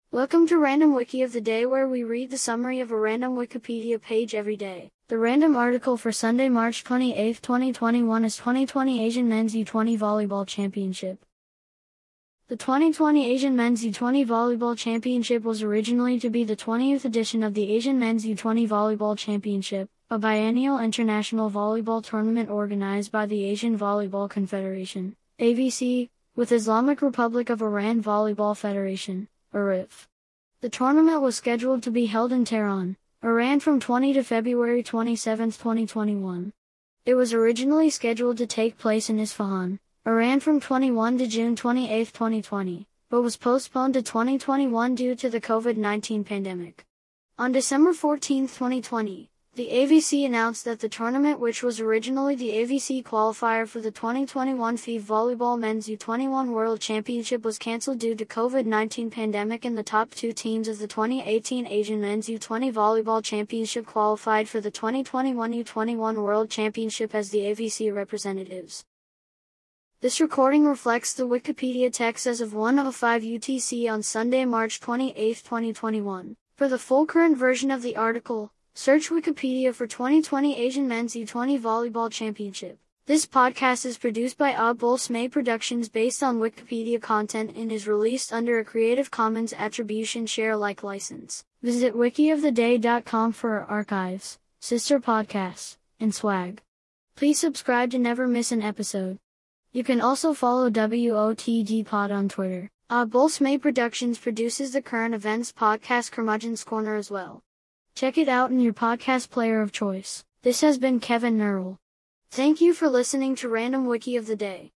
Welcome to Random Wiki of the Day, where we read the summary of a random Wikipedia page every day. The random article for Sunday, March 28, 2021 is 2020 Asian Men's U20 Volleyball Championship. The 2020 Asian Men's U20 Volleyball Championship was originally to be the 20th edition of the Asian Men's U20 Volleyball Championship, a biennial international volleyball tournament organized by the Asian Volleyball Confederation, AVC, with Islamic Republic of Iran Volleyball Federation, IRIF. The tournament was scheduled to be held in Tehran, Iran from 20 to February 27, 2021. It was originally scheduled to take place in Isfahan, Iran from 21 to June 28, 2020, but was postponed to 2021 due to the COVID-19 pandemic. On December 14, 2020, the AVC announced that the tournament, which was originally the AVC qualifier for the 2021 FIVE Volleyball Men's U21 World Championship, was cancelled due to COVID-19 pandemic, and the top two teams of the 2018 Asian Men's U20 Volleyball Championship qualified for the 2021 U21 World Championship as the AVC representatives. This recording reflects the Wikipedia text as of 1:05 UTC on Sunday, March 28, 2021. For the full current version of the article, search Wikipedia for 2020 Asian Men's U20 Volleyball Championship. This podcast is produced by Abul Smay Productions based on Wikipedia content and is released under a Creative Commons Attribution Share Alike license. Visit wikioftheday.com for our archives, sister podcasts, and swag. Please subscribe to never miss an episode. You can also follow WOTD Pod on Twitter. Abul Smay Productions produces the current events podcast Curmudgeon's Corner as well. Check it out in your podcast player of choice. This has been Kevin Nurl. Thank you for listening to Random Wiki of the Day.